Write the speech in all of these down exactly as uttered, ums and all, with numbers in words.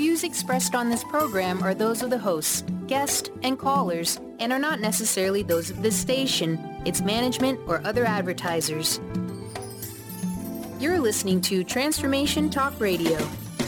views expressed on this program are those of the hosts, guests, and callers, and are not necessarily those of this station, its management, or other advertisers. You're listening to Transformation Talk Radio.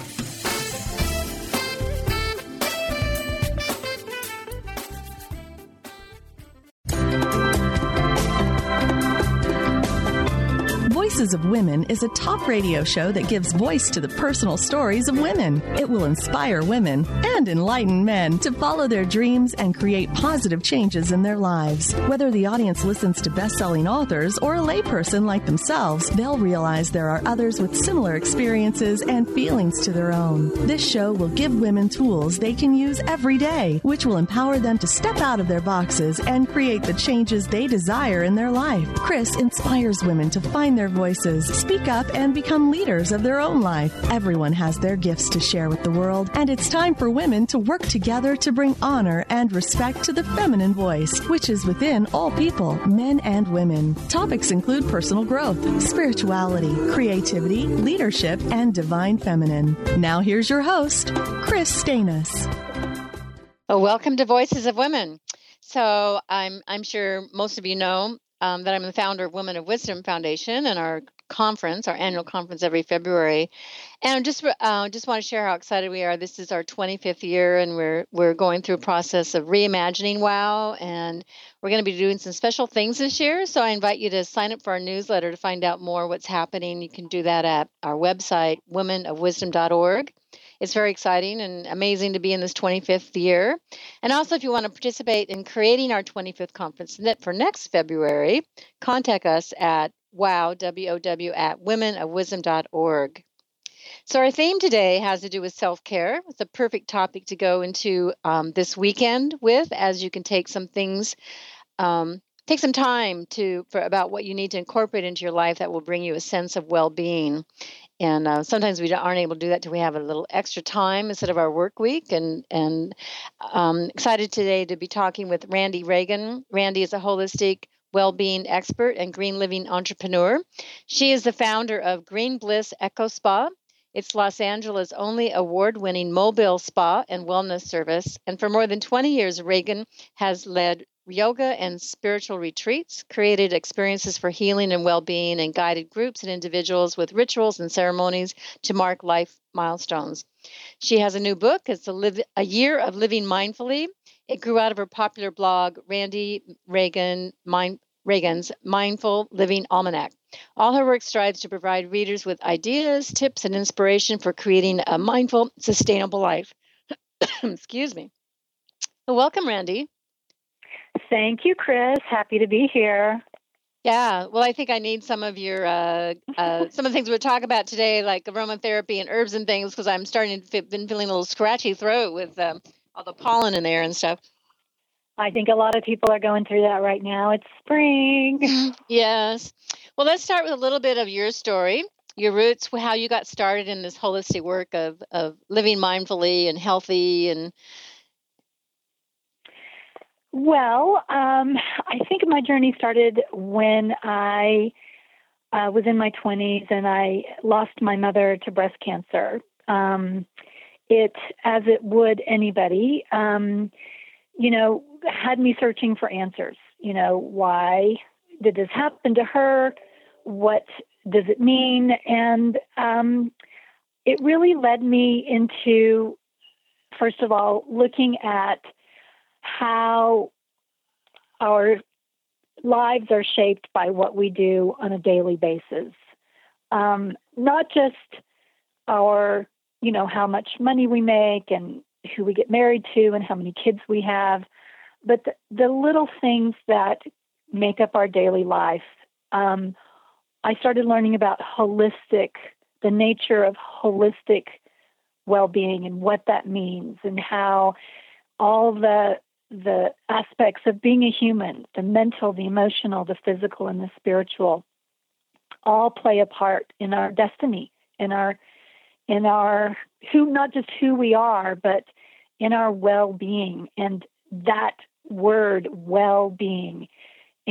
Voices of Women is a talk radio show that gives voice to the personal stories of women. It will inspire women and enlighten men to follow their dreams and create positive changes in their lives. Whether the audience listens to best-selling authors or a layperson like themselves, they'll realize there are others with similar experiences and feelings to their own. This show will give women tools they can use every day, which will empower them to step out of their boxes and create the changes they desire in their life. Chris inspires women to find their voices, speak up, and become leaders of their own life. Everyone has their gifts to share with the world, and it's time for women to work together to bring honor and respect to the feminine voice, which is within all people, men and women. Topics include personal growth, spirituality, creativity, leadership, and divine feminine. Now here's your host, Chris Stanis. Well, welcome to Voices of Women. So I'm I'm sure most of you know Um, that I'm the founder of Women of Wisdom Foundation and our conference, our annual conference every February. And just uh, just want to share how excited we are. This is our twenty-fifth year, and we're we're going through a process of reimagining WOW, and we're going to be doing some special things this year. So I invite you to sign up for our newsletter to find out more what's happening. You can do that at our website, women of wisdom dot org. It's very exciting and amazing to be in this twenty-fifth year. And also, if you want to participate in creating our twenty-fifth conference for next February, contact us at wow, W O W, at women of wisdom dot org. So our theme today has to do with self-care. It's a perfect topic to go into um, this weekend with, as you can take some things, um, take some time to for about what you need to incorporate into your life that will bring you a sense of well-being. And uh, sometimes we aren't able to do that till we have a little extra time instead of our work week. And and um, excited today to be talking with Randy Reagan. Randy is a holistic well-being expert and green living entrepreneur. She is the founder of Green Bliss Eco Spa. It's Los Angeles' only award-winning mobile spa and wellness service. And for more than twenty years, Reagan has led yoga and spiritual retreats, created experiences for healing and well-being, and guided groups and individuals with rituals and ceremonies to mark life milestones. She has a new book. It's a, live, a Year of Living Mindfully. It grew out of her popular blog, Randy Reagan, Mind, Reagan's Mindful Living Almanac. All her work strives to provide readers with ideas, tips, and inspiration for creating a mindful, sustainable life. Excuse me. Well, welcome, Randy. Thank you, Chris. Happy to be here. Yeah, well, I think I need some of your, uh, uh, some of the things we'll talk about today, like aromatherapy and herbs and things, because I'm starting to, f- been feeling a little scratchy throat with um, all the pollen in there and stuff. I think a lot of people are going through that right now. It's spring. Yes. Well, let's start with a little bit of your story, your roots, how you got started in this holistic work of, of living mindfully and healthy and Well, um, I think my journey started when I uh, was in my twenties and I lost my mother to breast cancer. Um, it, as it would anybody, um, you know, had me searching for answers. You know, why did this happen to her? What does it mean? And um, it really led me into, first of all, looking at how our lives are shaped by what we do on a daily basis. Um, not just our, you know, how much money we make and who we get married to and how many kids we have, but the, the little things that make up our daily life. Um, I started learning about holistic, the nature of holistic well-being and what that means and how all the the aspects of being a human, the mental, the emotional, the physical, and the spiritual, all play a part in our destiny, in our, in our who, not just who we are, but in our well-being. And that word, well-being,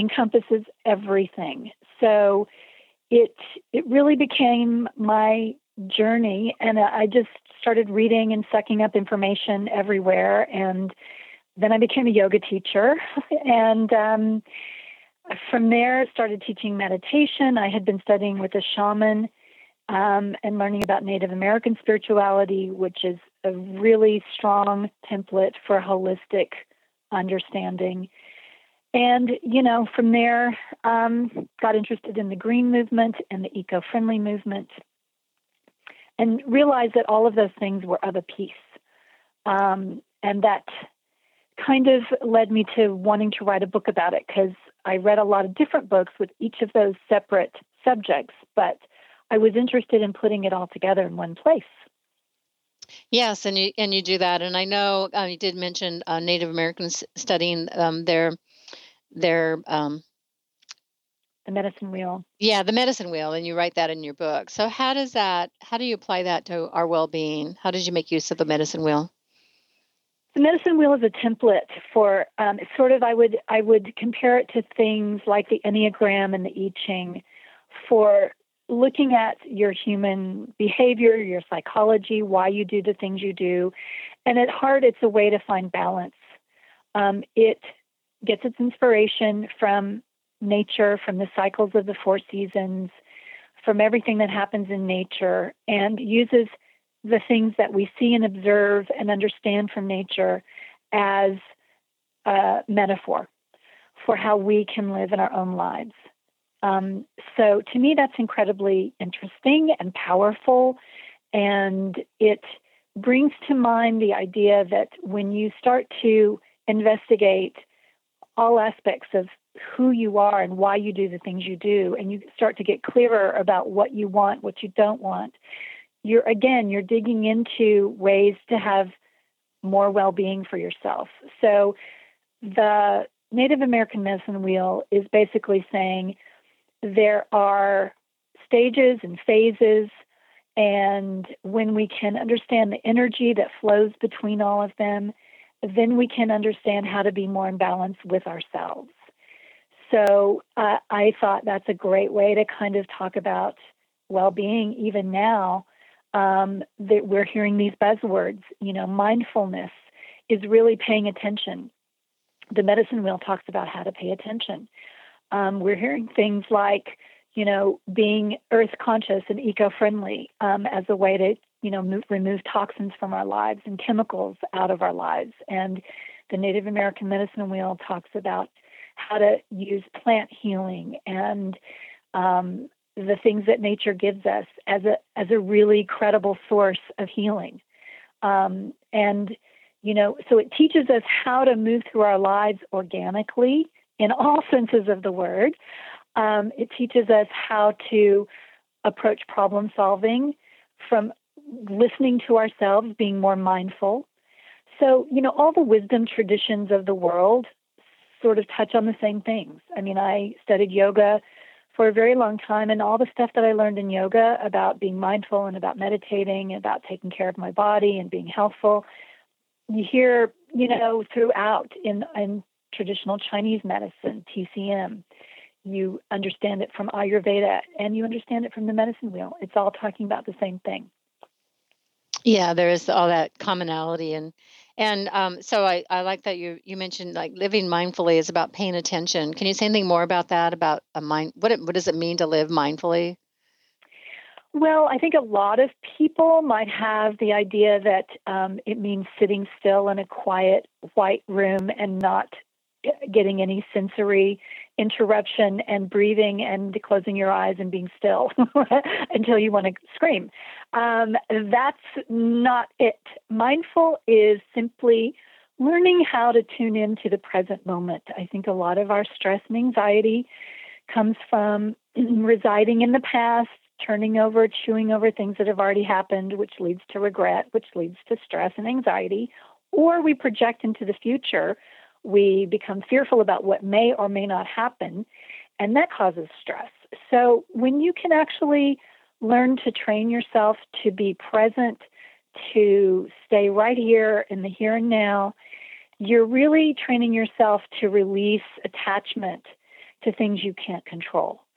encompasses everything. So it it really became my journey, and I just started reading and sucking up information everywhere. And then I became a yoga teacher, and um, from there started teaching meditation. I had been studying with a shaman um, and learning about Native American spirituality, which is a really strong template for holistic understanding. And, you know, from there, um, got interested in the green movement and the eco-friendly movement, and realized that all of those things were of a piece. Um, and that kind of led me to wanting to write a book about it, because I read a lot of different books with each of those separate subjects, but I was interested in putting it all together in one place. Yes, and you and you do that. And I know uh, you did mention uh, Native Americans studying um, their their um, The medicine wheel. yeah, the medicine wheel, and you write that in your book. So how does that? How do you apply that to our well-being? How did you make use of the medicine wheel? The medicine wheel is a template for um, sort of. I would I would compare it to things like the Enneagram and the I Ching, for looking at your human behavior, your psychology, why you do the things you do, and at heart, it's a way to find balance. Um, it gets its inspiration from nature, from the cycles of the four seasons, from everything that happens in nature, and uses the things that we see and observe and understand from nature as a metaphor for how we can live in our own lives. Um, so to me, that's incredibly interesting and powerful, and it brings to mind the idea that when you start to investigate all aspects of who you are and why you do the things you do, and you start to get clearer about what you want, what you don't want, you're, again, you're digging into ways to have more well-being for yourself. So the Native American medicine wheel is basically saying there are stages and phases, and when we can understand the energy that flows between all of them, then we can understand how to be more in balance with ourselves. So uh, I thought that's a great way to kind of talk about well-being even now. Um, that we're hearing these buzzwords, you know, mindfulness is really paying attention. The medicine wheel talks about how to pay attention. Um, we're hearing things like, you know, being earth conscious and eco-friendly um, as a way to, you know, move, remove toxins from our lives and chemicals out of our lives. And the Native American medicine wheel talks about how to use plant healing and um, the things that nature gives us as a as a really credible source of healing. Um, and, you know, so it teaches us how to move through our lives organically in all senses of the word. Um, it teaches us how to approach problem solving from listening to ourselves, being more mindful. So, you know, all the wisdom traditions of the world sort of touch on the same things. I mean, I studied yoga for a very long time, and all the stuff that I learned in yoga about being mindful and about meditating, and about taking care of my body and being healthful, you hear, you know, throughout in, in traditional Chinese medicine, T C M. You understand it from Ayurveda, and you understand it from the medicine wheel. It's all talking about the same thing. Yeah, there is all that commonality, and and um, so I, I like that you you mentioned like living mindfully is about paying attention. Can you say anything more about that? About a mind? What it, what does it mean to live mindfully? Well, I think a lot of people might have the idea that um, it means sitting still in a quiet white room and not getting any sensory interruption and breathing and closing your eyes and being still until you want to scream. Um, that's not it. Mindful is simply learning how to tune into the present moment. I think a lot of our stress and anxiety comes from residing in the past, turning over, chewing over things that have already happened, which leads to regret, which leads to stress and anxiety, or we project into the future. We become fearful about what may or may not happen, and that causes stress. So when you can actually learn to train yourself to be present, to stay right here in the here and now, you're really training yourself to release attachment to things you can't control.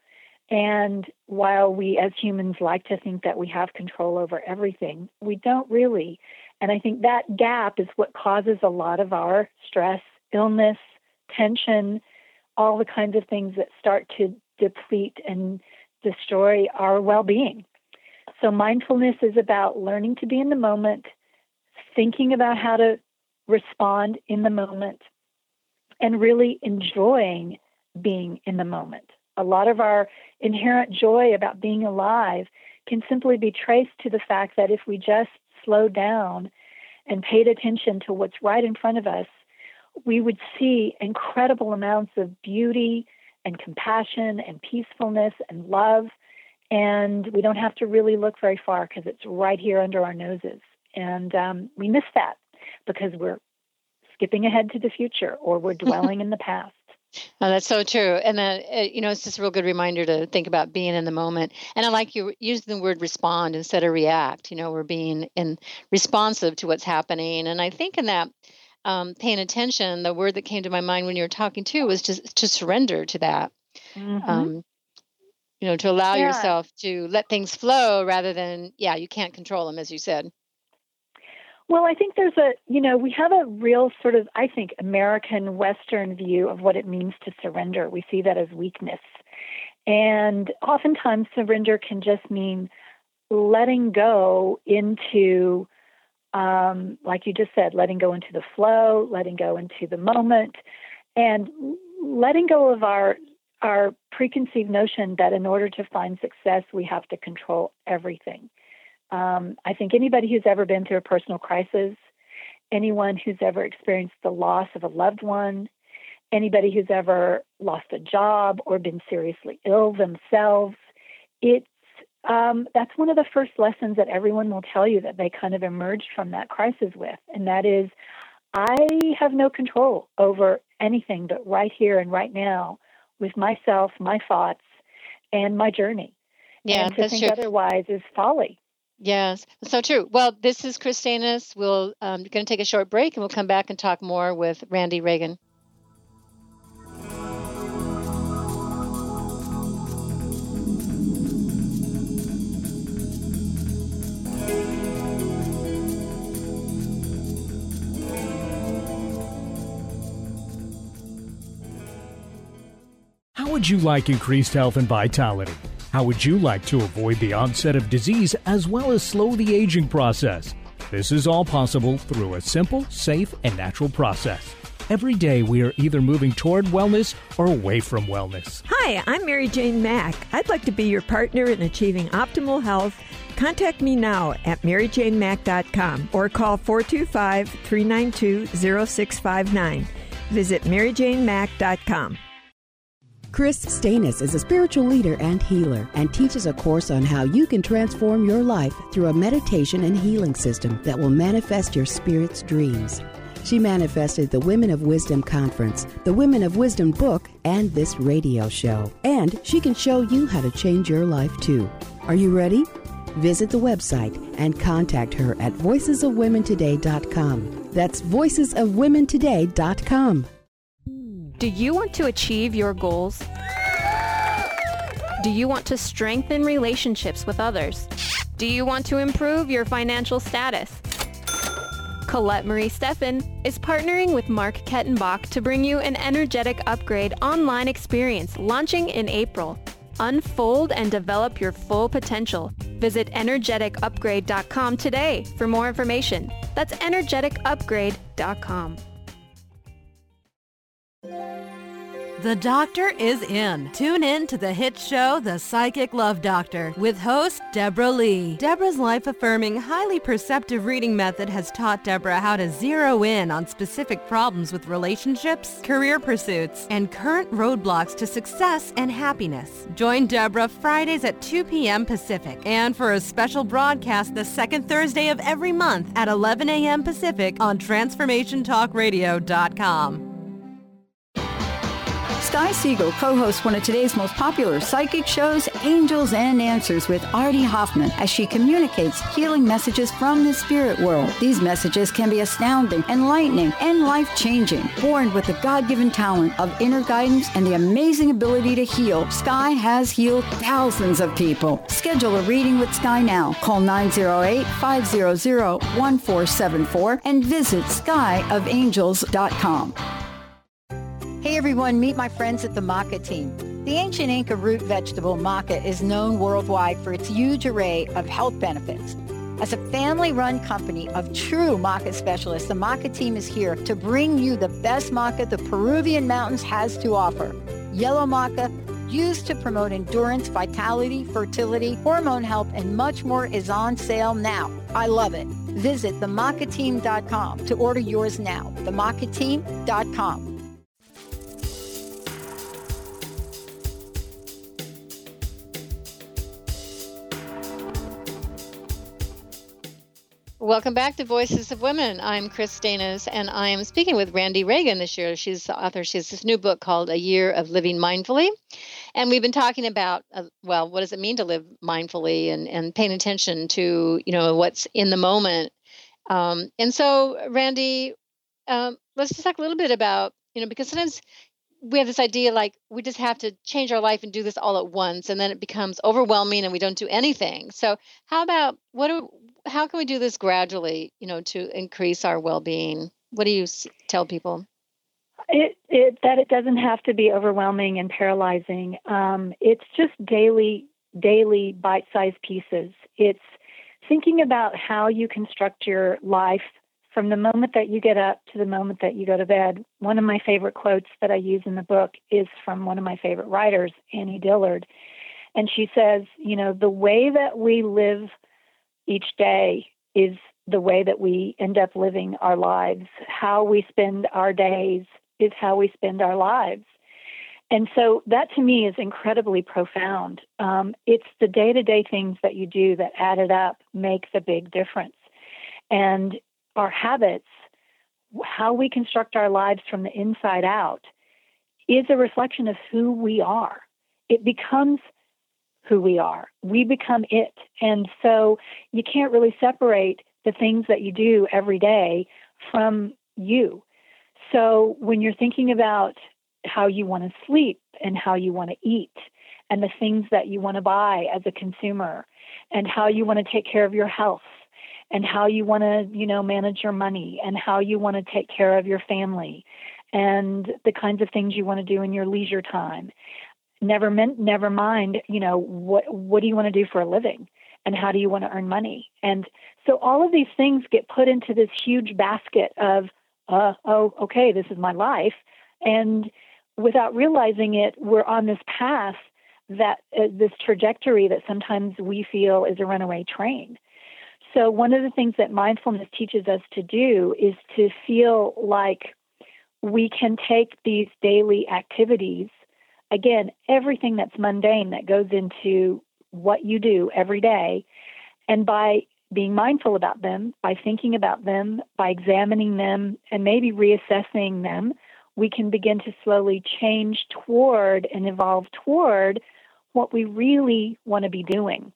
And while we as humans like to think that we have control over everything, we don't really. And I think that gap is what causes a lot of our stress, illness, tension, all the kinds of things that start to deplete and destroy our well-being. So mindfulness is about learning to be in the moment, thinking about how to respond in the moment, and really enjoying being in the moment. A lot of our inherent joy about being alive can simply be traced to the fact that if we just slowed down and paid attention to what's right in front of us, we would see incredible amounts of beauty and compassion and peacefulness and love. And we don't have to really look very far because it's right here under our noses. And um, we miss that because we're skipping ahead to the future or we're dwelling in the past. Oh, that's so true. And then, uh, you know, it's just a real good reminder to think about being in the moment. And I like you using the word respond instead of react. You know, we're being in responsive to what's happening. And I think in that um, paying attention, the word that came to my mind when you were talking too was just to surrender to that. Mm-hmm. Um, you know, to allow Yeah. yourself to let things flow rather than, yeah, you can't control them, as you said. Well, I think there's a, you know, we have a real sort of, I think, American Western view of what it means to surrender. We see that as weakness. And oftentimes surrender can just mean letting go into, um, like you just said, letting go into the flow, letting go into the moment, and letting go of our our preconceived notion that in order to find success, we have to control everything. Um, I think anybody who's ever been through a personal crisis, anyone who's ever experienced the loss of a loved one, anybody who's ever lost a job or been seriously ill themselves, it's um, that's one of the first lessons that everyone will tell you that they kind of emerged from that crisis with, and that is, I have no control over anything but right here and right now with myself, my thoughts, and my journey. Yeah, and to that's think true. otherwise is folly. Yes, so true. Well, this is Chris Stanis. We'll um, going to take a short break, and we'll come back and talk more with Randy Reagan. How would you like increased health and vitality? How would you like to avoid the onset of disease as well as slow the aging process? This is all possible through a simple, safe, and natural process. Every day we are either moving toward wellness or away from wellness. Hi, I'm Mary Jane Mack. I'd like to be your partner in achieving optimal health. Contact me now at mary jane mack dot com or call four two five, three nine two, zero six five nine. Visit mary jane mack dot com. Chris Stanis is a spiritual leader and healer and teaches a course on how you can transform your life through a meditation and healing system that will manifest your spirit's dreams. She manifested the Women of Wisdom Conference, the Women of Wisdom book, and this radio show. And she can show you how to change your life too. Are you ready? Visit the website and contact her at voices of women today dot com. That's voices of women today dot com. Do you want to achieve your goals? Do you want to strengthen relationships with others? Do you want to improve your financial status? Colette Marie Steffen is partnering with Mark Kettenbach to bring you an Energetic Upgrade online experience launching in April. Unfold and develop your full potential. Visit energetic upgrade dot com today for more information. That's energetic upgrade dot com. The Doctor is in. Tune in to the hit show, The Psychic Love Doctor, with host Deborah Lee. Deborah's life-affirming, highly perceptive reading method has taught Deborah how to zero in on specific problems with relationships, career pursuits, and current roadblocks to success and happiness. Join Deborah Fridays at two p.m. Pacific, and for a special broadcast the second Thursday of every month at eleven a.m. Pacific on transformation talk radio dot com. Sky Siegel co-hosts one of today's most popular psychic shows, Angels and Answers with Artie Hoffman, as she communicates healing messages from the spirit world. These messages can be astounding, enlightening, and life-changing. Born with the God-given talent of inner guidance and the amazing ability to heal, Sky has healed thousands of people. Schedule a reading with Sky now. Call nine oh eight, five hundred, one four seven four and visit sky of angels dot com. Hey everyone, meet my friends at the maca team. The ancient Inca root vegetable maca is known worldwide for its huge array of health benefits. As a family-run company of true maca specialists, the maca team is here to bring you the best maca the Peruvian mountains has to offer. Yellow maca, used to promote endurance, vitality, fertility, hormone health, and much more, is on sale now. I love it. Visit the maca team dot com to order yours now. the maca team dot com. Welcome back to Voices of Women. I'm Chris Stanis, and I am speaking with Randi Reagan this year. She's the author. She has this new book called A Year of Living Mindfully. And we've been talking about, uh, well, what does it mean to live mindfully and, and paying attention to, you know, what's in the moment. Um, and so, Randi, um, let's just talk a little bit about, you know, because sometimes we have this idea like we just have to change our life and do this all at once, and then it becomes overwhelming and we don't do anything. So how about, what do, how can we do this gradually, you know, to increase our well-being? What do you s- tell people? It, it that it doesn't have to be overwhelming and paralyzing. Um, it's just daily, daily bite-sized pieces. It's thinking about how you construct your life from the moment that you get up to the moment that you go to bed. One of my favorite quotes that I use in the book is from one of my favorite writers, Annie Dillard. And she says, you know, the way that we live each day is the way that we end up living our lives. How we spend our days is how we spend our lives. And so that to me is incredibly profound. Um, it's the day-to-day things that you do that added up make the big difference. And our habits, how we construct our lives from the inside out, is a reflection of who we are. It becomes who we are. We become it. And so you can't really separate the things that you do every day from you. So when you're thinking about how you want to sleep and how you want to eat and the things that you want to buy as a consumer and how you want to take care of your health and how you want to, you know, manage your money and how you want to take care of your family and the kinds of things you want to do in your leisure time. Never meant, never mind, you know, what what do you want to do for a living and how do you want to earn money? And so all of these things get put into this huge basket of, uh, oh, okay, this is my life. And without realizing it, we're on this path that uh, this trajectory that sometimes we feel is a runaway train. So one of the things that mindfulness teaches us to do is to feel like we can take these daily activities, again, everything that's mundane that goes into what you do every day, and by being mindful about them, by thinking about them, by examining them, and maybe reassessing them, we can begin to slowly change toward and evolve toward what we really want to be doing.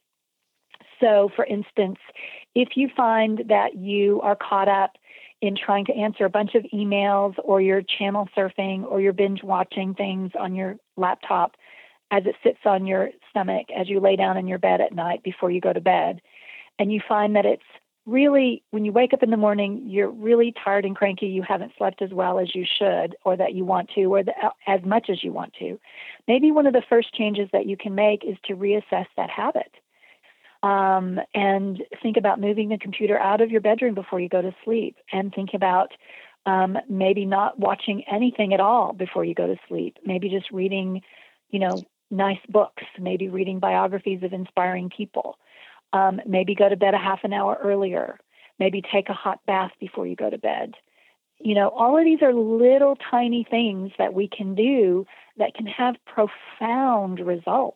So, for instance, if you find that you are caught up in trying to answer a bunch of emails or you're channel surfing or you're binge watching things on your laptop as it sits on your stomach as you lay down in your bed at night before you go to bed, and you find that it's really, when you wake up in the morning, you're really tired and cranky, you haven't slept as well as you should or that you want to or the, as much as you want to, maybe one of the first changes that you can make is to reassess that habit. Um, and think about moving the computer out of your bedroom before you go to sleep, and think about um, maybe not watching anything at all before you go to sleep. Maybe just reading, you know, nice books, maybe reading biographies of inspiring people. Um, maybe go to bed a half an hour earlier. Maybe take a hot bath before you go to bed. You know, all of these are little tiny things that we can do that can have profound results.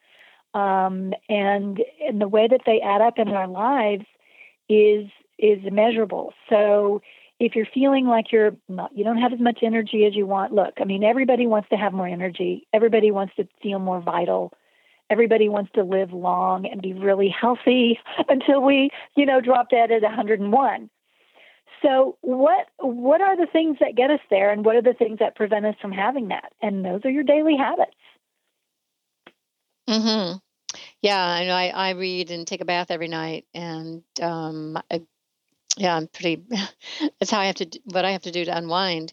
Um, and, and the way that they add up in our lives is is immeasurable. So If you're feeling like you're not, you don't have as much energy as you want, look, I mean, everybody wants to have more energy. Everybody wants to feel more vital. Everybody wants to live long and be really healthy until we, you know, drop dead at one hundred and one. So what what are the things that get us there, and what are the things that prevent us from having that? And those are your daily habits. Mm-hmm. Yeah, I know. I, I read and take a bath every night, and um, I, yeah, I'm pretty. That's how I have to do, what I have to do to unwind,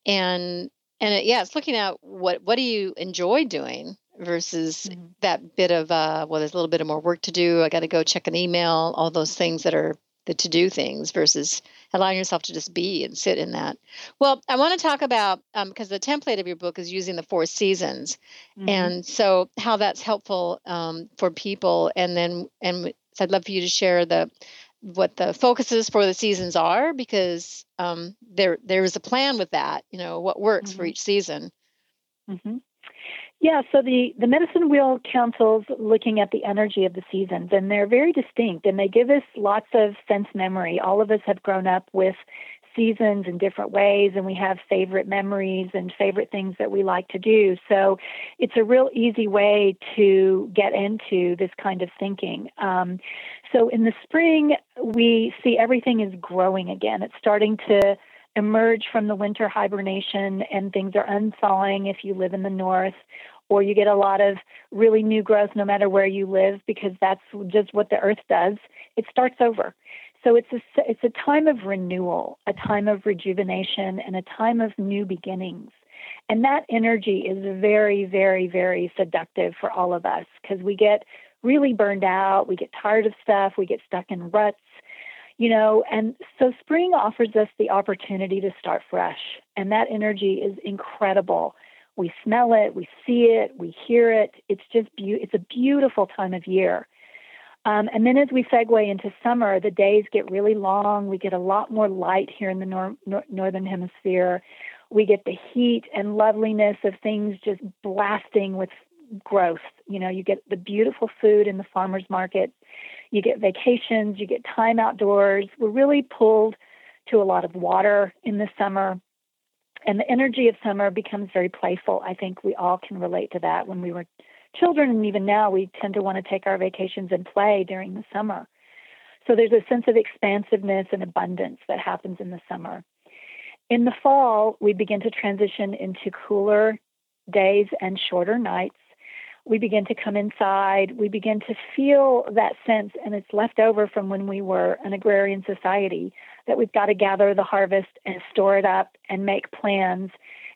and and it, yeah, it's looking at what what do you enjoy doing versus Mm-hmm. that bit of uh, well, there's a little bit of more work to do. I got to go check an email, all those things that are the to do things versus allowing yourself to just be and sit in that. Well, I want to talk about um, because the template of your book is using the four seasons. Mm-hmm. And so how that's helpful um, for people. And then, and so I'd love for you to share the, what the focuses for the seasons are, because um, there, there is a plan with that, you know, what works Mm-hmm. for each season. Mm-hmm. Yeah, so the, the Medicine Wheel Council's looking at the energy of the seasons, and they're very distinct, and they give us lots of sense memory. All of us have grown up with seasons in different ways, and we have favorite memories and favorite things that we like to do. So it's a real easy way to get into this kind of thinking. Um, so in the spring, we see everything is growing again. It's starting to emerge from the winter hibernation, and things are unthawing if you live in the north, or you get a lot of really new growth no matter where you live, because that's just what the earth does. It starts over. So it's a, it's a time of renewal, a time of rejuvenation, and a time of new beginnings. And that energy is very, very, very seductive for all of us, because we get really burned out, we get tired of stuff, we get stuck in ruts, you know, and so spring offers us the opportunity to start fresh. And that energy is incredible. We smell it, we see it, we hear it. It's just be- it's a beautiful time of year. Um, and then as we segue into summer, the days get really long. We get a lot more light here in the nor- nor- northern hemisphere. We get the heat and loveliness of things just blasting with growth. You know, you get the beautiful food in the farmers market. You get vacations, you get time outdoors. We're really pulled to a lot of water in the summer. And the energy of summer becomes very playful. I think we all can relate to that. When we were children, and even now, we tend to want to take our vacations and play during the summer. So there's a sense of expansiveness and abundance that happens in the summer. In the fall, we begin to transition into cooler days and shorter nights. We begin to come inside. We begin to feel that sense, and it's left over from when we were an agrarian society, that we've got to gather the harvest and store it up and make plans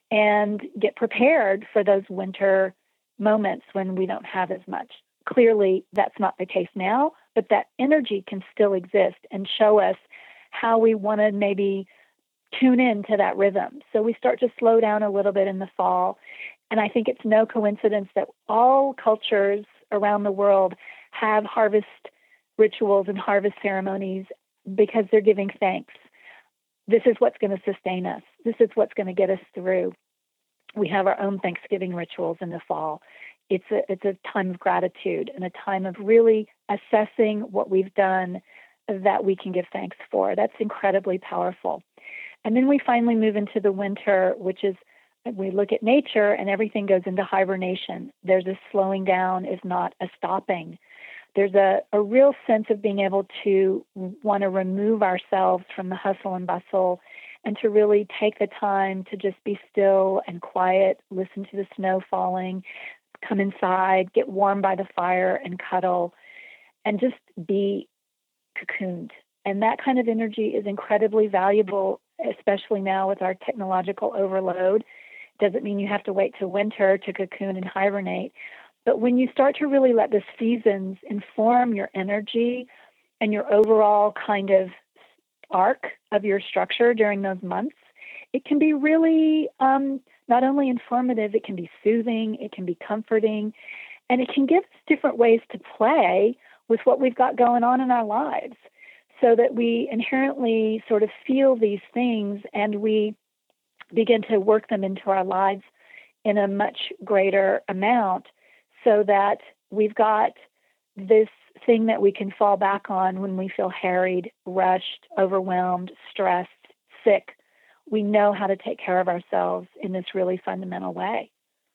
and get prepared for those winter moments when we don't have as much. Clearly, that's not the case now, but that energy can still exist and show us how we want to maybe tune into that rhythm. So we start to slow down a little bit in the fall. And I think it's no coincidence that all cultures around the world have harvest rituals and harvest ceremonies, because they're giving thanks. This is what's going to sustain us. This is what's going to get us through. We have our own Thanksgiving rituals in the fall. It's a, it's a time of gratitude and a time of really assessing what we've done that we can give thanks for. That's incredibly powerful. And then we finally move into the winter, which is we look at nature and everything goes into hibernation. There's a slowing down, if not a stopping. There's a, a real sense of being able to want to remove ourselves from the hustle and bustle and to really take the time to just be still and quiet, listen to the snow falling, come inside, get warm by the fire and cuddle, and just be cocooned. And that kind of energy is incredibly valuable, especially now with our technological overload. Doesn't mean you have to wait till winter to cocoon and hibernate. But when you start to really let the seasons inform your energy and your overall kind of arc of your structure during those months, it can be really um, not only informative, it can be soothing, it can be comforting, and it can give us different ways to play with what we've got going on in our lives, so that we inherently sort of feel these things and we begin to work them into our lives in a much greater amount, so that we've got this thing that we can fall back on when we feel harried, rushed, overwhelmed, stressed, sick, we know how to take care of ourselves in this really fundamental way.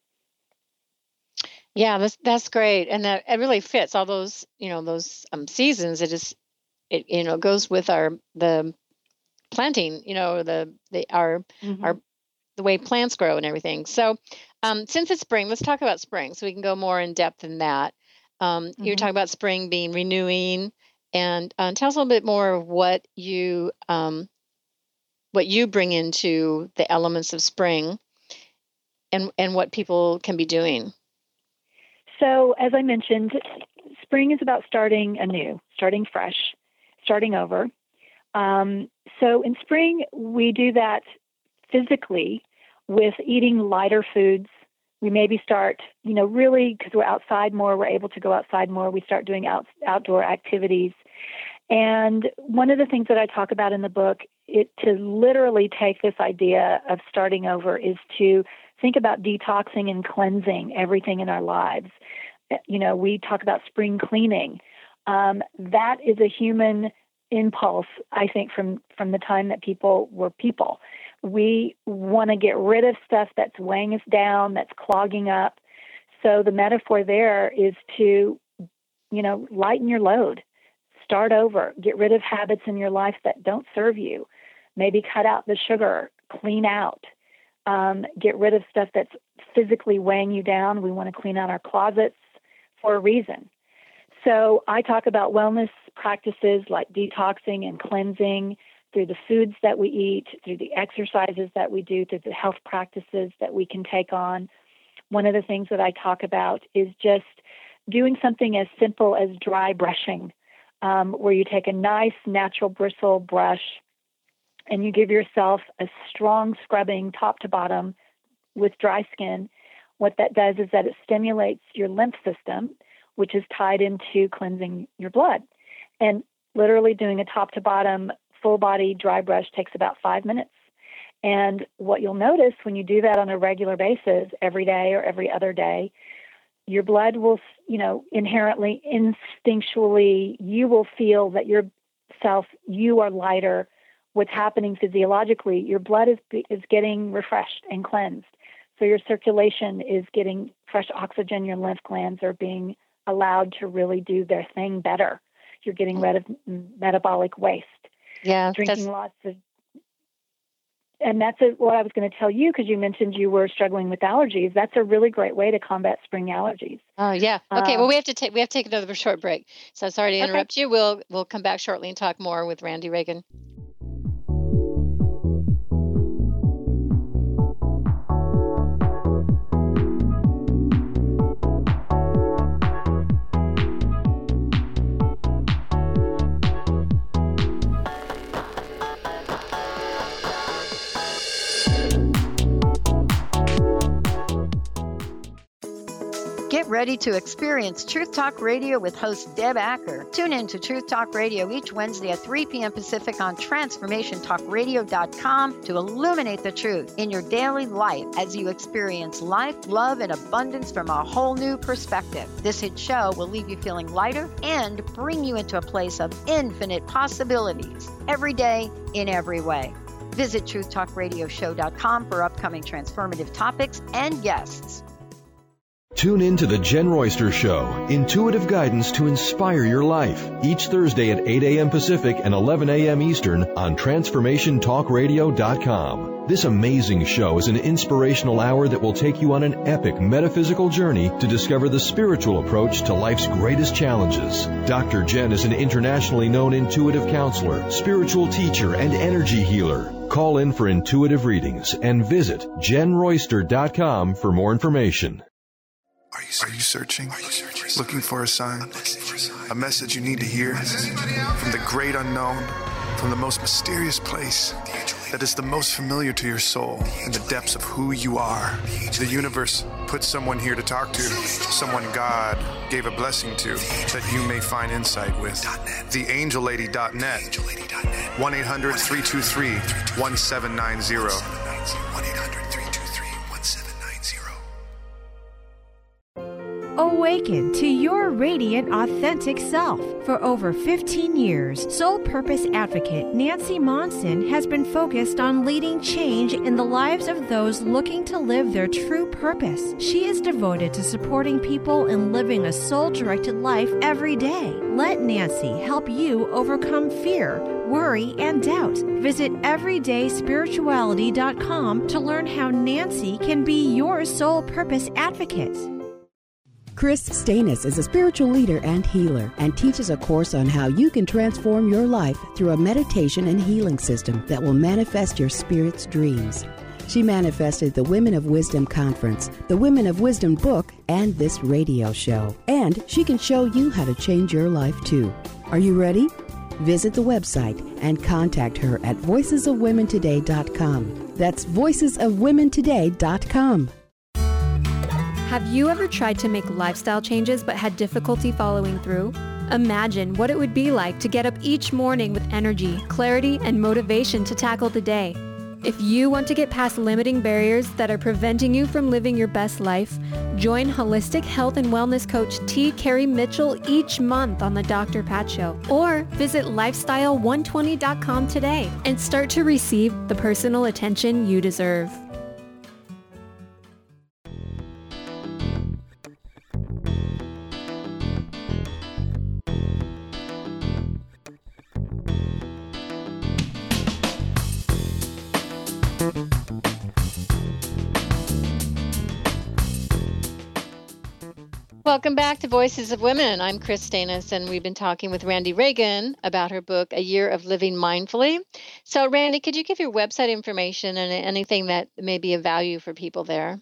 Yeah, that's that's great, and that it really fits all those you know those um, seasons. It is, it you know goes with our the planting, you know the the our Mm-hmm. our the way plants grow and everything. So, um, since it's spring, let's talk about spring, so we can go more in depth in that. Um, Mm-hmm. You're talking about spring being renewing, and uh, tell us a little bit more of what you um, what you bring into the elements of spring, and and what people can be doing. So, as I mentioned, spring is about starting anew, starting fresh, starting over. Um, so, in spring, we do that physically with eating lighter foods. We maybe start, you know, really, because we're outside more, we're able to go outside more. We start doing out, outdoor activities. And one of the things that I talk about in the book, it to literally take this idea of starting over, is to think about detoxing and cleansing everything in our lives. You know, we talk about spring cleaning. Um, that is a human impulse, I think, from, from the time that people were people. We want to get rid of stuff that's weighing us down, that's clogging up. So the metaphor there is to, you know, lighten your load, start over, get rid of habits in your life that don't serve you. Maybe cut out the sugar, clean out, um, get rid of stuff that's physically weighing you down. We want to clean out our closets for a reason. So I talk about wellness practices like detoxing and cleansing through the foods that we eat, through the exercises that we do, through the health practices that we can take on. One of the things that I talk about is just doing something as simple as dry brushing, um, where you take a nice natural bristle brush and you give yourself a strong scrubbing top to bottom with dry skin. What that does is that it stimulates your lymph system, which is tied into cleansing your blood. And literally doing a top to bottom full body dry brush takes about five minutes. And what you'll notice when you do that on a regular basis, every day or every other day, your blood will, you know, inherently, instinctually, you will feel that yourself, you are lighter. What's happening physiologically, your blood is is getting refreshed and cleansed. So your circulation is getting fresh oxygen. Your lymph glands are being allowed to really do their thing better. You're getting rid of metabolic waste. Yeah, drinking lots of, and that's a, what I was going to tell you, because you mentioned you were struggling with allergies. That's a really great way to combat spring allergies. Oh yeah. Okay. Um, well, we have to take we have to take another short break. So sorry to interrupt okay. you. We'll we'll come back shortly and talk more with Randy Reagan. Get ready to experience Truth Talk Radio with host Deb Acker. Tune in to Truth Talk Radio each Wednesday at three p.m. Pacific on transformation talk radio dot com to illuminate the truth in your daily life as you experience life, love, and abundance from a whole new perspective. This hit show will leave you feeling lighter and bring you into a place of infinite possibilities every day in every way. Visit truth talk radio show dot com for upcoming transformative topics and guests. Tune in to The Jen Royster Show, intuitive guidance to inspire your life, each Thursday at eight a.m. Pacific and eleven a.m. Eastern on transformation talk radio dot com. This amazing show is an inspirational hour that will take you on an epic metaphysical journey to discover the spiritual approach to life's greatest challenges. Doctor Jen is an internationally known intuitive counselor, spiritual teacher, and energy healer. Call in for intuitive readings and visit jen royster dot com for more information. Are you, are you searching? Are you searching? Looking for a sign? A message you need to hear from the great unknown, from the most mysterious place that is the most familiar to your soul in the depths of who you are. The universe put someone here to talk to, someone God gave a blessing to, that you may find insight with. the angel lady dot net. one eight hundred three two three one seven nine zero. awaken to your radiant, authentic self. For over fifteen years, Soul Purpose Advocate Nancy Monson has been focused on leading change in the lives of those looking to live their true purpose. She is devoted to supporting people in living a soul-directed life every day. Let Nancy help you overcome fear, worry, and doubt. Visit everyday spirituality dot com to learn how Nancy can be your soul purpose advocate. Chris Stanis is a spiritual leader and healer and teaches a course on how you can transform your life through a meditation and healing system that will manifest your spirit's dreams. She manifested the Women of Wisdom Conference, the Women of Wisdom book, and this radio show. And she can show you how to change your life too. Are you ready? Visit the website and contact her at voices of women today dot com. That's voices of women today dot com. Have you ever tried to make lifestyle changes but had difficulty following through? Imagine what it would be like to get up each morning with energy, clarity, and motivation to tackle the day. If you want to get past limiting barriers that are preventing you from living your best life, join holistic health and wellness coach T. Carrie Mitchell each month on the Doctor Pat Show, or visit lifestyle one twenty dot com today and start to receive the personal attention you deserve. Welcome back to Voices of Women. I'm Chris Stanis, and we've been talking with Randy Reagan about her book, A Year of Living Mindfully. So, Randy, could you give your website information and anything that may be of value for people there?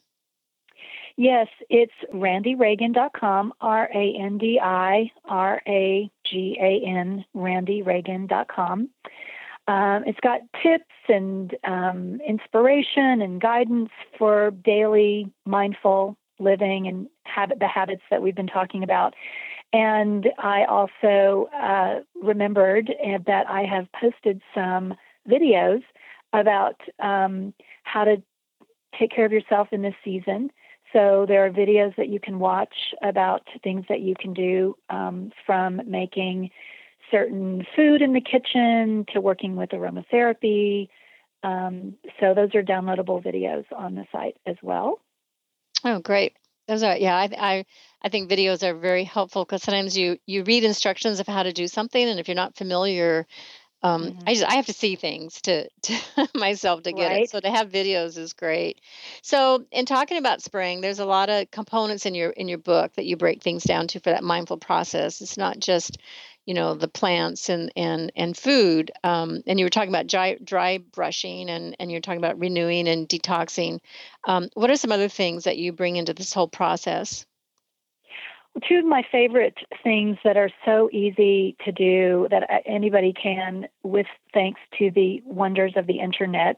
Yes, it's randy reagan dot com, R A N D I R A G A N, randy reagan dot com. Um, it's got tips and um, inspiration and guidance for daily mindful living and habit the habits that we've been talking about. And I also uh, remembered that I have posted some videos about um, how to take care of yourself in this season. So there are videos that you can watch about things that you can do, um, from making certain food in the kitchen to working with aromatherapy. Um, so those are downloadable videos on the site as well. Oh, great. Those are, yeah, I, I, I think videos are very helpful because sometimes you, you read instructions of how to do something. And if you're not familiar, um, mm-hmm. I just, I have to see things to, to myself to get right. it. So to have videos is great. So in talking about spring, there's a lot of components in your, in your book that you break things down to for that mindful process. It's not just, you know, the plants and, and, and food. Um, and you were talking about dry, dry brushing and, and you're talking about renewing and detoxing. Um, what are some other things that you bring into this whole process? Well, two of my favorite things that are so easy to do that anybody can with thanks to the wonders of the internet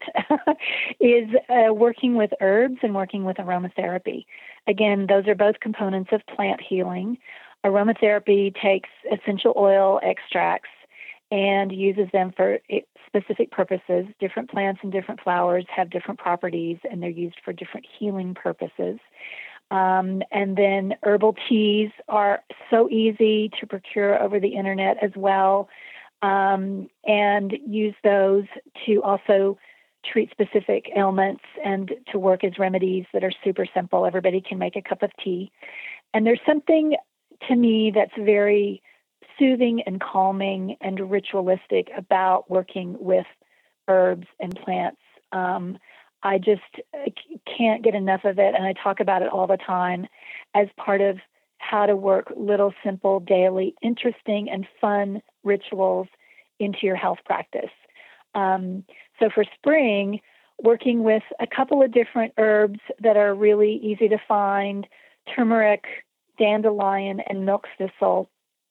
is uh, working with herbs and working with aromatherapy. Again, those are both components of plant healing. Aromatherapy takes essential oil extracts and uses them for specific purposes. Different plants and different flowers have different properties, and they're used for different healing purposes. Um, and then herbal teas are so easy to procure over the internet as well, um, and use those to also treat specific ailments and to work as remedies that are super simple. Everybody can make a cup of tea. And there's something to me that's very soothing and calming and ritualistic about working with herbs and plants. Um, I just can't get enough of it, and I talk about it all the time as part of how to work little, simple, daily, interesting, and fun rituals into your health practice. Um, so for spring, working with a couple of different herbs that are really easy to find, turmeric, dandelion, and milk thistle,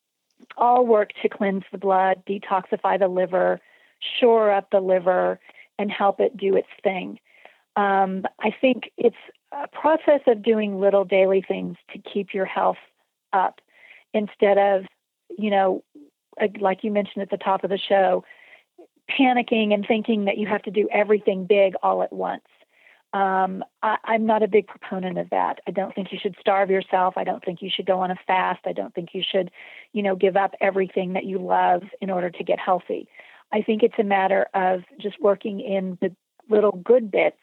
all work to cleanse the blood, detoxify the liver, shore up the liver, and help it do its thing. Um, I think it's a process of doing little daily things to keep your health up instead of, you know, like you mentioned at the top of the show, panicking and thinking that you have to do everything big all at once. Um, I, I'm not a big proponent of that. I don't think you should starve yourself. I don't think you should go on a fast. I don't think you should, you know, give up everything that you love in order to get healthy. I think it's a matter of just working in the little good bits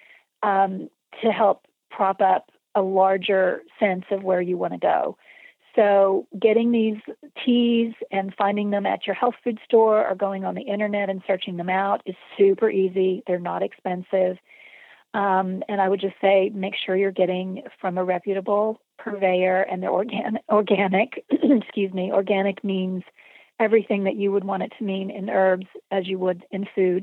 um, to help prop up a larger sense of where you want to go. So getting these teas and finding them at your health food store or going on the internet and searching them out is super easy. They're not expensive. Um, and I would just say, make sure you're getting from a reputable purveyor, and they're organic, organic, excuse me, organic means everything that you would want it to mean in herbs as you would in food.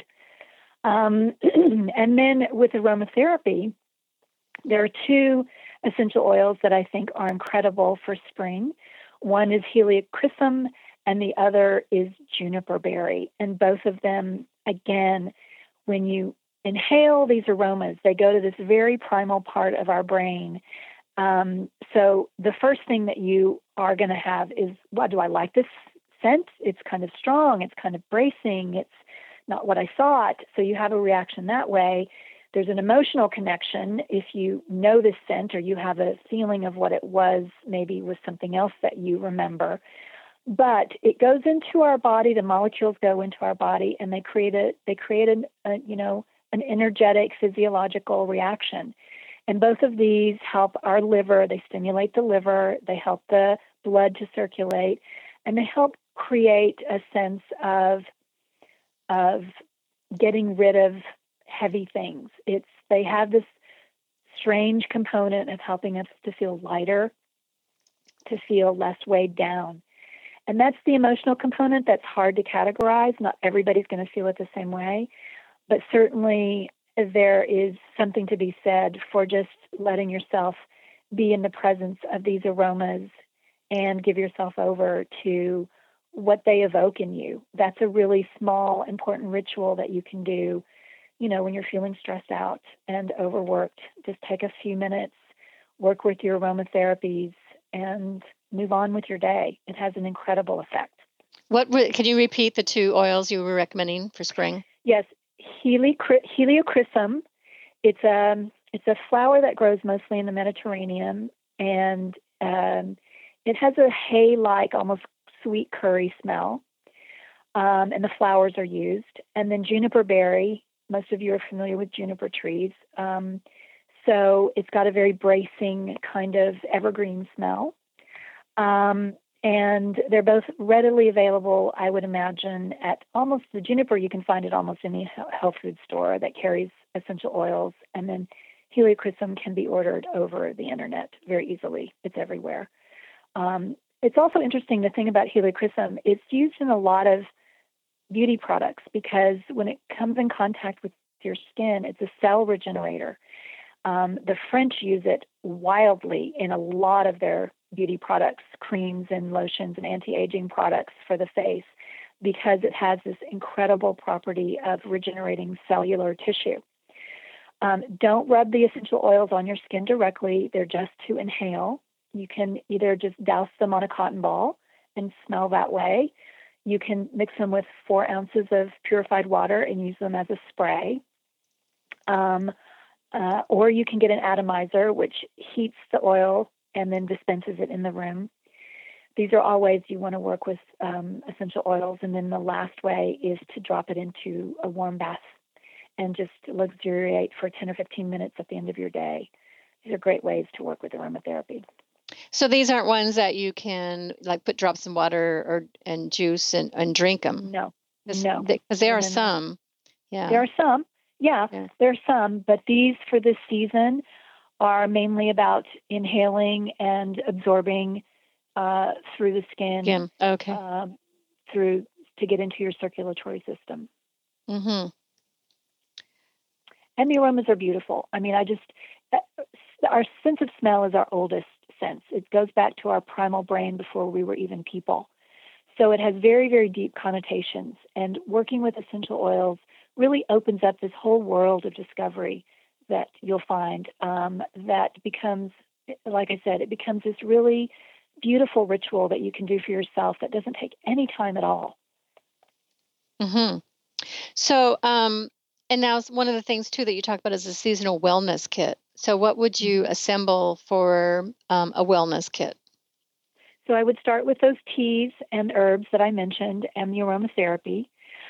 Um, and then with aromatherapy, there are two essential oils that I think are incredible for spring. One is Helichrysum and the other is juniper berry. And both of them, again, when you inhale these aromas, they go to this very primal part of our brain. Um, so the first thing that you are going to have is, well, do I like this scent? It's kind of strong. It's kind of bracing. It's not what I thought. So you have a reaction that way. There's an emotional connection if you know this scent or you have a feeling of what it was, maybe with something else that you remember. But it goes into our body. The molecules go into our body, and they create a they create a, a you know an energetic physiological reaction. And both of these help our liver. They stimulate the liver. They help the blood to circulate, and they help create a sense of of getting rid of heavy things. It's they have this strange component of helping us to feel lighter, to feel less weighed down. And that's the emotional component that's hard to categorize. Not everybody's going to feel it the same way, but certainly there is something to be said for just letting yourself be in the presence of these aromas and give yourself over to what they evoke in you. That's a really small, important ritual that you can do, you know, when you're feeling stressed out and overworked. Just take a few minutes, work with your aromatherapies, and move on with your day. It has an incredible effect. What can you repeat the two oils you were recommending for spring? Yes, Helichrysum. It's a it's a flower that grows mostly in the Mediterranean, and um, it has a hay-like, almost sweet curry smell. Um, and the flowers are used. And then juniper berry. Most of you are familiar with juniper trees. Um, so it's got a very bracing kind of evergreen smell. Um, and they're both readily available, I would imagine, at almost the juniper. You can find it almost any health food store that carries essential oils. And then Helichrysum can be ordered over the internet very easily. It's everywhere. Um, it's also interesting, the thing about Helichrysum, it's used in a lot of beauty products because when it comes in contact with your skin, it's a cell regenerator. Um, the French use it wildly in a lot of their beauty products, creams and lotions and anti-aging products for the face, because it has this incredible property of regenerating cellular tissue. Um, don't rub the essential oils on your skin directly. They're just to inhale. You can either just douse them on a cotton ball and smell that way. You can mix them with four ounces of purified water and use them as a spray. Um, uh, or you can get an atomizer, which heats the oil and then dispenses it in the room. These are all ways you want to work with um, essential oils. And then the last way is to drop it into a warm bath and just luxuriate for ten or fifteen minutes at the end of your day. These are great ways to work with aromatherapy. So these aren't ones that you can like put drops in water or and juice and, and drink them. No, Cause, no. Because there no, are no, some. No. Yeah. There are some. Yeah, yeah, there are some. But these for this season are mainly about inhaling and absorbing uh, through the skin. Skin. Okay. Uh, through to get into your circulatory system. Mm-hmm. And the aromas are beautiful. I mean, I just, our sense of smell is our oldest sense. It goes back to our primal brain before we were even people. So it has very, very deep connotations. And working with essential oils really opens up this whole world of discovery that you'll find um, that becomes, like I said, it becomes this really beautiful ritual that you can do for yourself that doesn't take any time at all. Mm-hmm. So, um, And now one of the things, too, that you talk about is a seasonal wellness kit. So what would you assemble for um, a wellness kit? So I would start with those teas and herbs that I mentioned and the aromatherapy.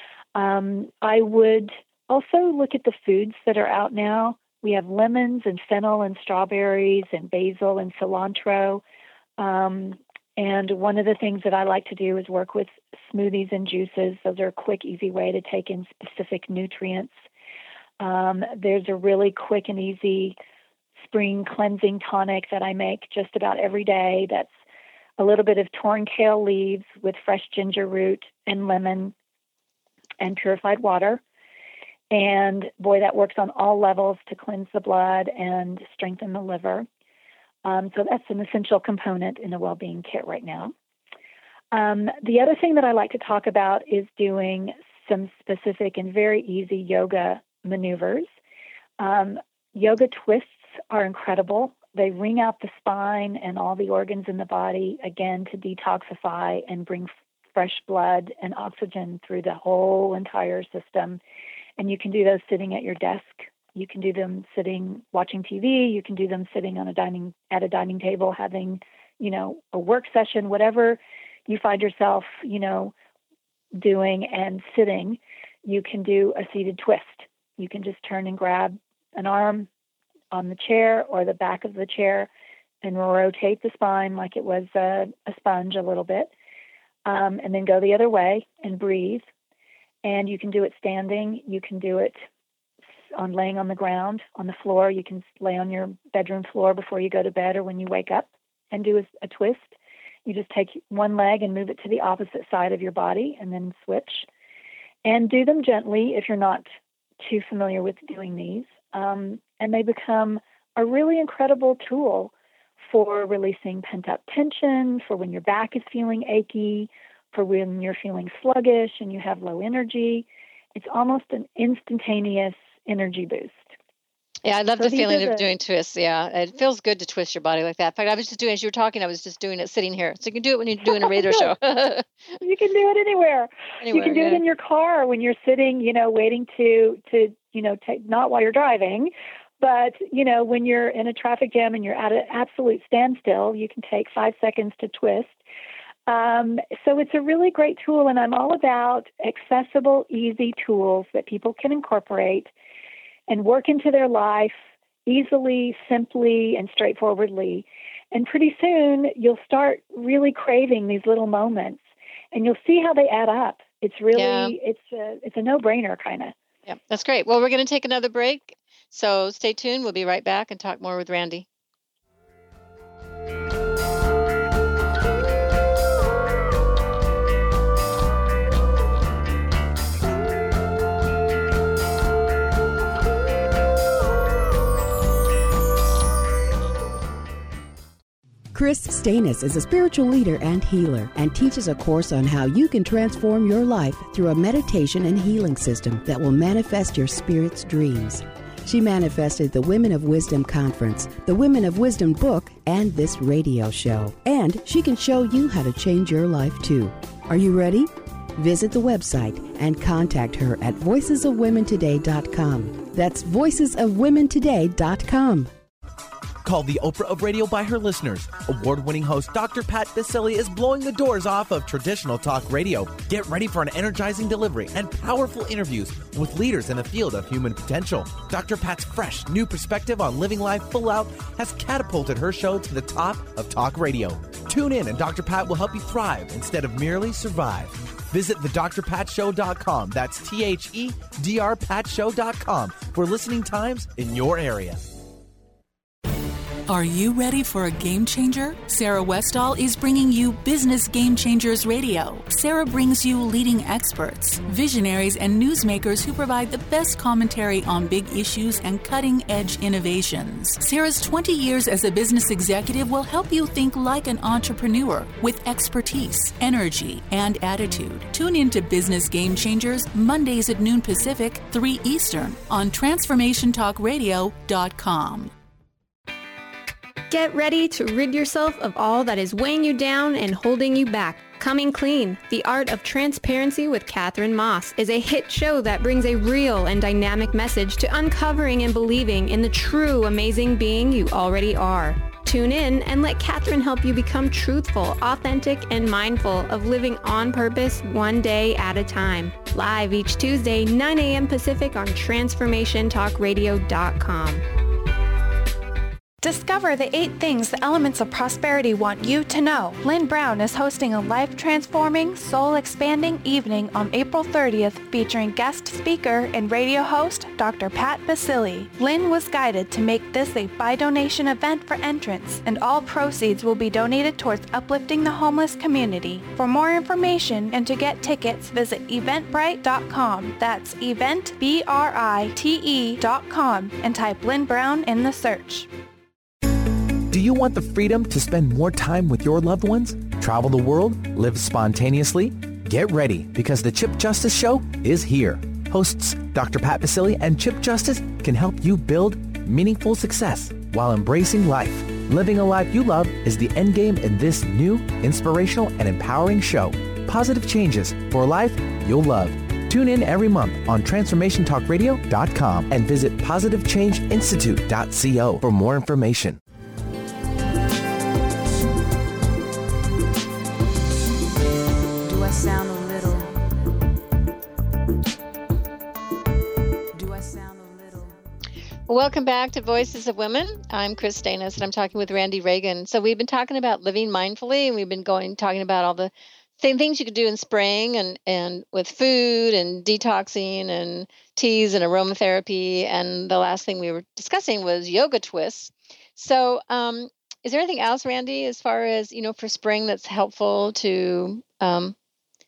Um, I would also look at the foods that are out now. We have lemons and fennel and strawberries and basil and cilantro. Um, and one of the things that I like to do is work with smoothies and juices. Those are a quick, easy way to take in specific nutrients. Um, there's a really quick and easy spring cleansing tonic that I make just about every day. That's a little bit of torn kale leaves with fresh ginger root and lemon and purified water. And boy, that works on all levels to cleanse the blood and strengthen the liver. Um, so that's an essential component in a well-being kit right now. Um, the other thing that I like to talk about is doing some specific and very easy yoga maneuvers. Um, yoga twists are incredible. They wring out the spine and all the organs in the body, again, to detoxify and bring f- fresh blood and oxygen through the whole entire system. And you can do those sitting at your desk. You can do them sitting watching T V. You can do them sitting on a dining at a dining table, having, you know, a work session, whatever you find yourself, you know, doing and sitting. You can do a seated twist. You can just turn and grab an arm on the chair or the back of the chair and rotate the spine like it was a, a sponge a little bit, um, and then go the other way and breathe. And you can do it standing. You can do it on laying on the ground, on the floor. You can lay on your bedroom floor before you go to bed or when you wake up and do a, a twist. You just take one leg and move it to the opposite side of your body and then switch. And do them gently if you're not too familiar with doing these. Um, and they become a really incredible tool for releasing pent-up tension, for when your back is feeling achy, for when you're feeling sluggish and you have low energy. It's almost an instantaneous energy boost. Yeah, I love So the these feeling are of the- doing twists. Yeah, it feels good to twist your body like that. In fact, I was just doing, as you were talking, I was just doing it sitting here. So you can do it when you're doing a radio show. You can do it anywhere. Anywhere, you can do it yeah. in your car when you're sitting, you know, waiting to, to you know, take, not while you're driving, but, you know, when you're in a traffic jam and you're at an absolute standstill, you can take five seconds to twist. Um, so it's a really great tool, and I'm all about accessible, easy tools that people can incorporate and work into their life easily, simply, and straightforwardly. And pretty soon you'll start really craving these little moments, and you'll see how they add up. It's really, Yeah. it's a, it's a no-brainer kind of. Yeah, that's great. Well, we're going to take another break. So stay tuned. We'll be right back and talk more with Randy. Chris Stanis is a spiritual leader and healer and teaches a course on how you can transform your life through a meditation and healing system that will manifest your spirit's dreams. She manifested the Women of Wisdom Conference, the Women of Wisdom book, and this radio show. And she can show you how to change your life too. Are you ready? Visit the website and contact her at voices of women today dot com. That's voices of women today dot com. Called the Oprah of Radio by her listeners, award-winning host Doctor Pat Baccili is blowing the doors off of traditional talk radio. Get ready for an energizing delivery and powerful interviews with leaders in the field of human potential. Doctor Pat's fresh, new perspective on living life full out has catapulted her show to the top of talk radio. Tune in and Doctor Pat will help you thrive instead of merely survive. Visit the dr pat show dot com. That's T H E D R pat show dot com for listening times in your area. Are you ready for a game changer? Sarah Westall is bringing you Business Game Changers Radio. Sarah brings you leading experts, visionaries, and newsmakers who provide the best commentary on big issues and cutting-edge innovations. Sarah's twenty years as a business executive will help you think like an entrepreneur with expertise, energy, and attitude. Tune in to Business Game Changers Mondays at noon Pacific, three Eastern on transformation talk radio dot com. Get ready to rid yourself of all that is weighing you down and holding you back. Coming Clean, The Art of Transparency with Catherine Moss is a hit show that brings a real and dynamic message to uncovering and believing in the true amazing being you already are. Tune in and let Catherine help you become truthful, authentic, and mindful of living on purpose one day at a time. Live each Tuesday, nine a.m. Pacific on transformation talk radio dot com. Discover the eight things the elements of prosperity want you to know. Lynn Brown is hosting a life-transforming, soul-expanding evening on April thirtieth featuring guest speaker and radio host Doctor Pat Basili. Lynn was guided to make this a by-donation event for entrants, and all proceeds will be donated towards uplifting the homeless community. For more information and to get tickets, visit eventbrite dot com. That's event, B R I T E dot com, and type Lynn Brown in the search. Do you want the freedom to spend more time with your loved ones? Travel the world? Live spontaneously? Get ready, because the Chip Justice Show is here. Hosts Doctor Pat Basili and Chip Justice can help you build meaningful success while embracing life. Living a life you love is the end game in this new, inspirational, and empowering show. Positive changes for a life you'll love. Tune in every month on transformation talk radio dot com and visit positive change institute dot co for more information. Sound a little. Do I sound a little? Welcome back to Voices of Women. I'm Chris Stanis, and I'm talking with Randy Reagan. So we've been talking about living mindfully, and we've been going talking about all the same things you could do in spring, and and with food and detoxing and teas and aromatherapy. And the last thing we were discussing was yoga twists. So, um, is there anything else, Randy, as far as you know for spring that's helpful to? Um,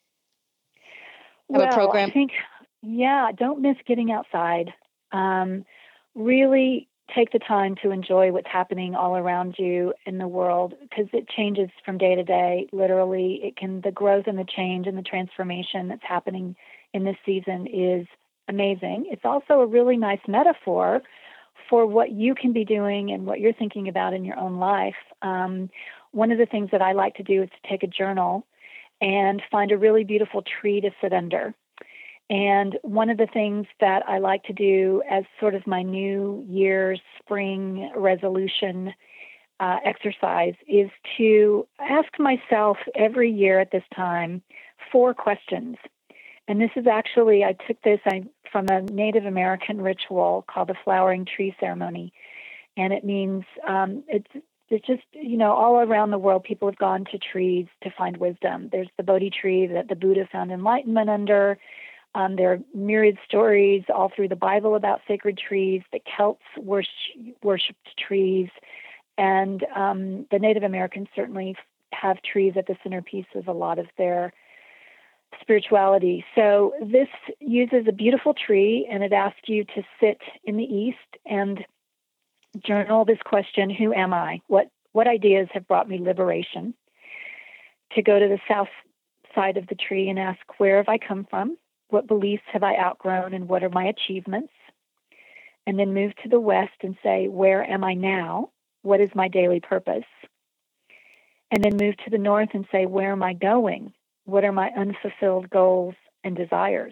Have well, a program? I think, yeah, don't miss getting outside. Um, really take the time to enjoy what's happening all around you in the world, because it changes from day to day. Literally, it can the growth and the change and the transformation that's happening in this season is amazing. It's also a really nice metaphor for what you can be doing and what you're thinking about in your own life. Um, one of the things that I like to do is to take a journal and find a really beautiful tree to sit under. And one of the things that I like to do as sort of my New Year's spring resolution uh, exercise is to ask myself every year at this time four questions. And this is actually, I took this I, from a Native American ritual called the Flowering Tree Ceremony. And it means, um, it's It's just, you know, all around the world, people have gone to trees to find wisdom. There's the Bodhi tree that the Buddha found enlightenment under. Um, there are myriad stories all through the Bible about sacred trees. The Celts worship, worshipped trees. And um, the Native Americans certainly have trees at the centerpiece of a lot of their spirituality. So this uses a beautiful tree, and it asks you to sit in the east and journal this question: who am I? What what ideas have brought me liberation? To go to the south side of the tree and ask, where have I come from? What beliefs have I outgrown, and what are my achievements? And then move to the west and say, where am I now? What is my daily purpose? And then move to the north and say, where am I going? What are my unfulfilled goals and desires?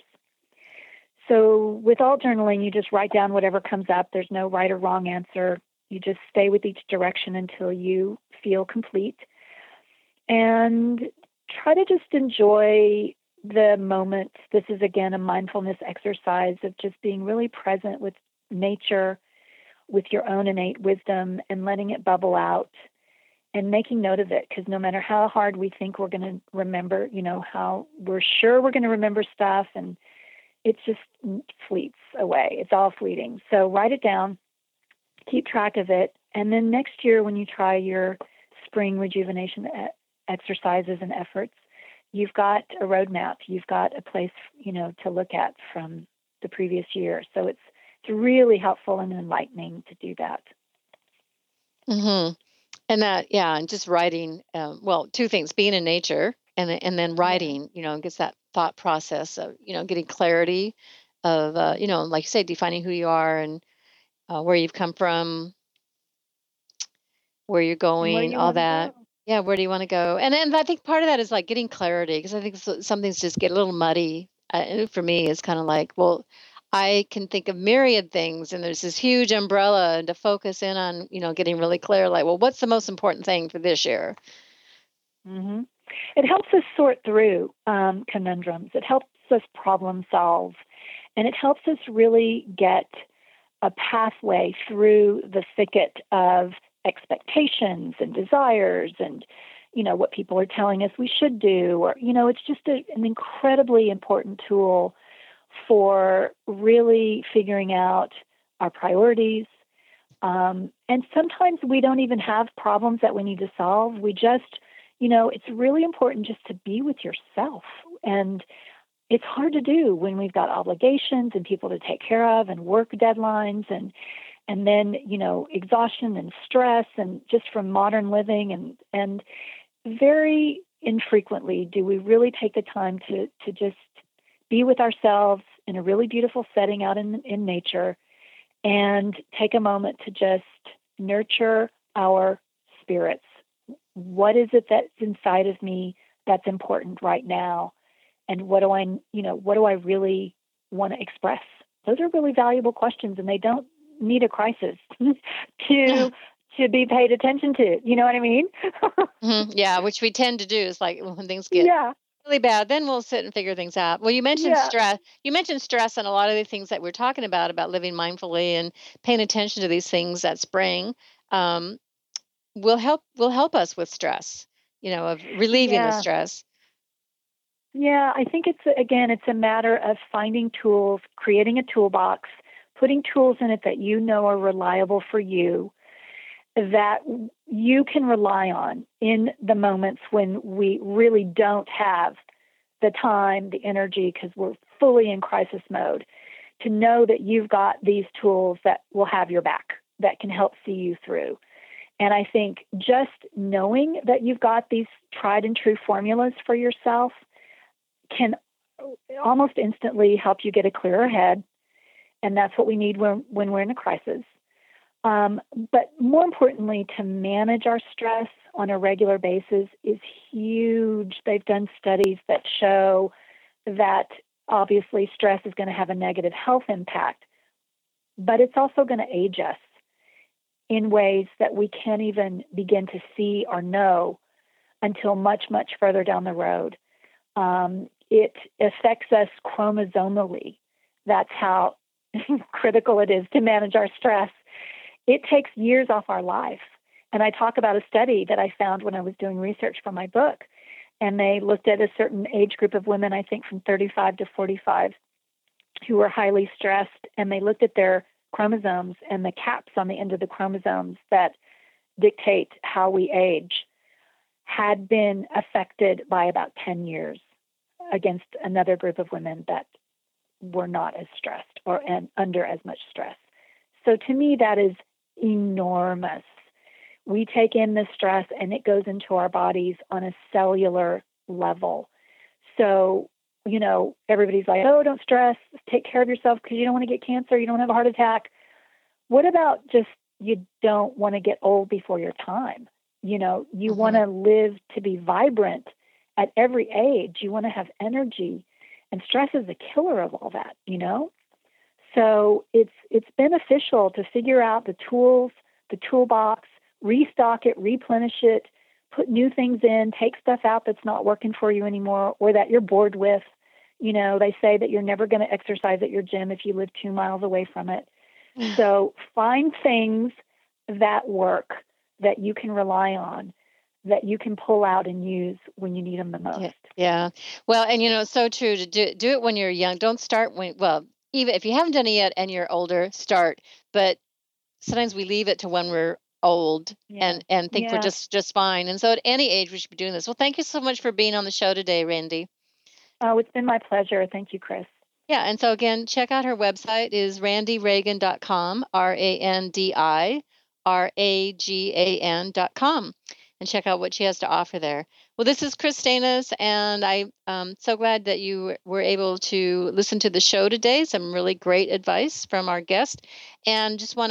So with all journaling, you just write down whatever comes up. There's no right or wrong answer. You just stay with each direction until you feel complete. And try to just enjoy the moment. This is, again, a mindfulness exercise of just being really present with nature, with your own innate wisdom, and letting it bubble out and making note of it. Because no matter how hard we think we're going to remember, you know, how we're sure we're going to remember stuff, and it just fleets away. It's all fleeting. So write it down, keep track of it, and then next year when you try your spring rejuvenation exercises and efforts, you've got a roadmap. You've got a place, you know, to look at from the previous year. So it's it's really helpful and enlightening to do that. Mm-hmm. And that, yeah, and just writing. Um, well, two things: being in nature, and and then writing. You know, gets that thought process of, you know, getting clarity of, uh, you know, like you say, defining who you are and uh, where you've come from, where you're going, Where you all wanna that. go. Yeah, where do you want to go? And and I think part of that is like getting clarity because I think so- some things just get a little muddy. Uh, and for me, it's kind of like, well, I can think of myriad things, and there's this huge umbrella, and to focus in on, you know, getting really clear, like, well, what's the most important thing for this year? hmm It helps us sort through um, conundrums. It helps us problem solve, and it helps us really get a pathway through the thicket of expectations and desires and, you know, what people are telling us we should do. Or, you know, it's just a, an incredibly important tool for really figuring out our priorities. Um, and sometimes we don't even have problems that we need to solve. We just, you know, it's really important just to be with yourself. And it's hard to do when we've got obligations and people to take care of and work deadlines and and then, you know, exhaustion and stress and just from modern living and and very infrequently do we really take the time to to just be with ourselves in a really beautiful setting out in in nature and take a moment to just nurture our spirits. What is it that's inside of me that's important right now? And what do I, you know, what do I really want to express? Those are really valuable questions, and they don't need a crisis to to be paid attention to. You know what I mean? Mhm. Yeah, which we tend to do is like when things get Yeah, really bad, then we'll sit and figure things out. Well, you mentioned yeah, stress. You mentioned stress and a lot of the things that we're talking about, about living mindfully and paying attention to these things that spring, um, will help will help us with stress, you know, of relieving the yeah, stress. yeah. I think it's again, it's a matter of finding tools, creating a toolbox, putting tools in it that you know are reliable for you, that you can rely on in the moments when we really don't have the time, the energy, because we're fully in crisis mode, to know that you've got these tools that will have your back, that can help see you through. And I think just knowing that you've got these tried and true formulas for yourself can almost instantly help you get a clearer head. And that's what we need when, when we're in a crisis. Um, but more importantly, to manage our stress on a regular basis is huge. They've done studies that show that obviously stress is going to have a negative health impact, but it's also going to age us in ways that we can't even begin to see or know until much, much further down the road. Um, it affects us chromosomally. That's how critical it is to manage our stress. It takes years off our life. And I talk about a study that I found when I was doing research for my book. And they looked at a certain age group of women, I think from thirty-five to forty-five, who were highly stressed. And they looked at their chromosomes and the caps on the end of the chromosomes that dictate how we age had been affected by about ten years against another group of women that were not as stressed or and under as much stress. So to me, that is enormous. We take in the stress and it goes into our bodies on a cellular level. So, you know, everybody's like, oh, don't stress, take care of yourself because you don't want to get cancer, you don't have a heart attack. What about just you don't want to get old before your time? You know, you Mm-hmm. want to live to be vibrant at every age. You want to have energy. And stress is the killer of all that, you know? So it's it's beneficial to figure out the tools, the toolbox, restock it, replenish it, put new things in, take stuff out that's not working for you anymore or that you're bored with. You know, they say that you're never going to exercise at your gym if you live two miles away from it. So find things that work, that you can rely on, that you can pull out and use when you need them the most. Yeah. Yeah. Well, and you know, it's so true to do do it when you're young. Don't start when, well, even if you haven't done it yet and you're older, start. But sometimes we leave it to when we're old Yeah. and and think we're Yeah. just just fine. And so at any age we should be doing this. Well, thank you so much for being on the show today, Randy. Oh, it's been my pleasure. Thank you, Chris. Yeah, and so again, check out her website is randy reagan dot com, R A N D I R A G A N dot com, and check out what she has to offer there. Well, this is Chris Stanis, and I'm um, so glad that you were able to listen to the show today. Some really great advice from our guest, and just want to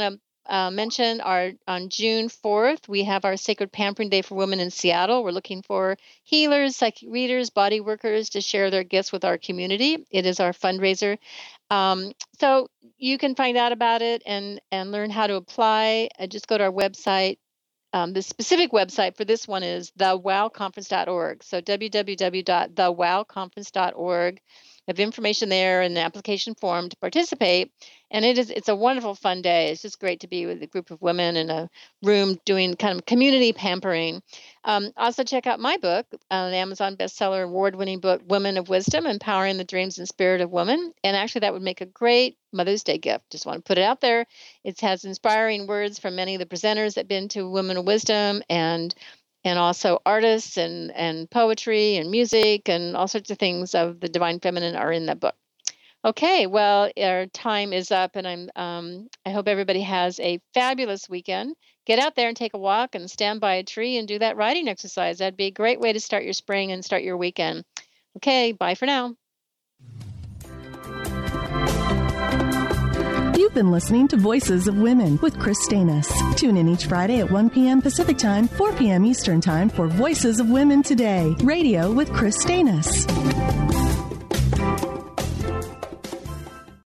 uh, mention, our on June fourth, we have our Sacred Pampering Day for Women in Seattle. We're looking for healers, psychic readers, body workers to share their gifts with our community. It is our fundraiser. Um, so you can find out about it and, and learn how to apply. Uh, just go to our website. Um, the specific website for this one is the wow conference dot org. So w w w dot the wow conference dot org. We have information there and the application form to participate. And it is, it's a wonderful, fun day. It's just great to be with a group of women in a room doing kind of community pampering. Um, also check out my book, uh, the Amazon bestseller award-winning book, Women of Wisdom, Empowering the Dreams and Spirit of Women. And actually that would make a great Mother's Day gift. Just want to put it out there. It has inspiring words from many of the presenters that have been to Women of Wisdom, and and also artists and, and poetry and music and all sorts of things of the Divine Feminine are in that book. Okay, well, our time is up, and I'm um, I hope everybody has a fabulous weekend. Get out there and take a walk and stand by a tree and do that writing exercise. That'd be a great way to start your spring and start your weekend. Okay, bye for now. You've been listening to Voices of Women with Chris Stanis. Tune in each Friday at one p.m. Pacific Time, four p.m. Eastern Time for Voices of Women Today, radio with Chris Stanis.